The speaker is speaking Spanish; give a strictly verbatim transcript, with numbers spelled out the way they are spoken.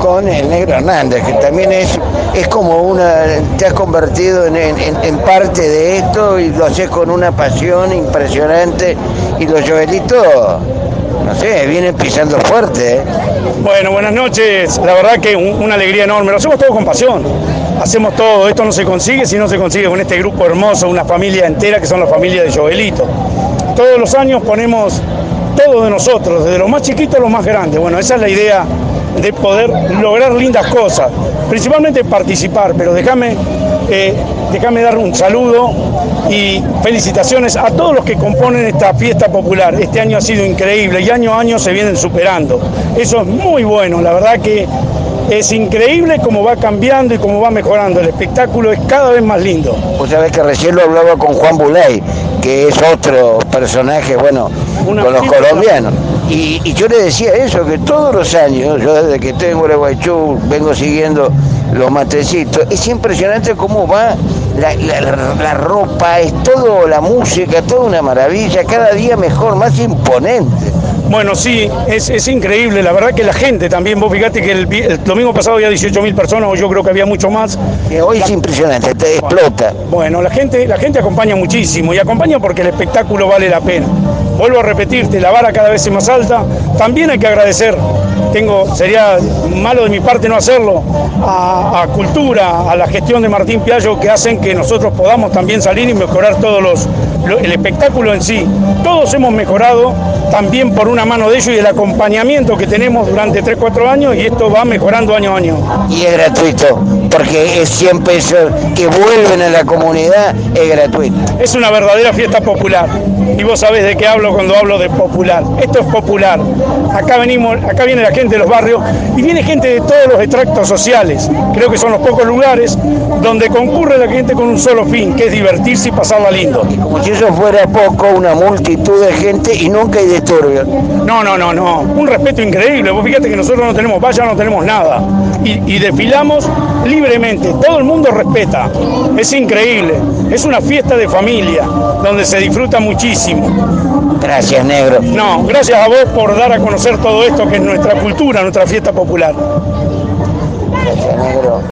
con el Negro Hernández, que también es, es como una, te has convertido en, en, en parte de esto y lo haces con una pasión impresionante, y los Joelitos, no sé, vienen pisando fuerte, ¿eh? Bueno, buenas noches, la verdad que un, una alegría enorme, lo hacemos todo con pasión, hacemos todo, esto no se consigue si no se consigue con este grupo hermoso, una familia entera que son la familia de Joelito. Todos los años ponemos todo de nosotros, desde los más chiquitos a los más grandes. Bueno, esa es la idea de poder lograr lindas cosas, principalmente participar, pero déjame eh, déjame dar un saludo y felicitaciones a todos los que componen esta fiesta popular. Este año ha sido increíble y año a año se vienen superando. Eso es muy bueno, la verdad que es increíble cómo va cambiando y cómo va mejorando. El espectáculo es cada vez más lindo. Vos sabés que recién lo hablaba con Juan Buley, que es otro personaje, bueno, Una con los colombianos. Y, y yo le decía eso, que todos los años, yo desde que tengo el Guaychú, vengo siguiendo los matecitos, es impresionante cómo va la, la, la ropa, es todo, la música, toda una maravilla, cada día mejor, más imponente. Bueno, sí, es, es increíble, la verdad que la gente también, vos fíjate que el, el domingo pasado había dieciocho mil personas, o yo creo que había mucho más. Que hoy la, es impresionante, te explota. Bueno, la gente, la gente acompaña muchísimo, y acompaña porque el espectáculo vale la pena. Vuelvo a repetirte, la vara cada vez es más alta, también hay que agradecer, tengo, sería malo de mi parte no hacerlo, a, a Cultura, a la gestión de Martín Piallo, que hacen que nosotros podamos también salir y mejorar todos los, lo, el espectáculo en sí. Todos hemos mejorado también por una mano de ellos y el acompañamiento que tenemos durante tres cuatro años, y esto va mejorando año a año. Y es gratuito, porque es cien pesos que vuelven a la comunidad, es gratuito. Es una verdadera fiesta popular, y vos sabés de qué hablo cuando hablo de popular. Esto es popular. Acá venimos, acá viene la gente de los barrios y viene gente de todos los extractos sociales. Creo que son los pocos lugares donde concurre la gente con un solo fin, que es divertirse y pasarla lindo. Y como si eso fuera poco, una multitud de gente y nunca hay disturbios. No, no, no, no. Un respeto increíble. Vos fíjate que nosotros no tenemos valla, no tenemos nada. Y, y desfilamos libremente. Todo el mundo respeta. Es increíble. Es una fiesta de familia donde se disfruta muchísimo. Gracias, Negro. No, gracias a vos por dar a conocer todo esto que es nuestra cultura, nuestra fiesta popular. Gracias, Negro.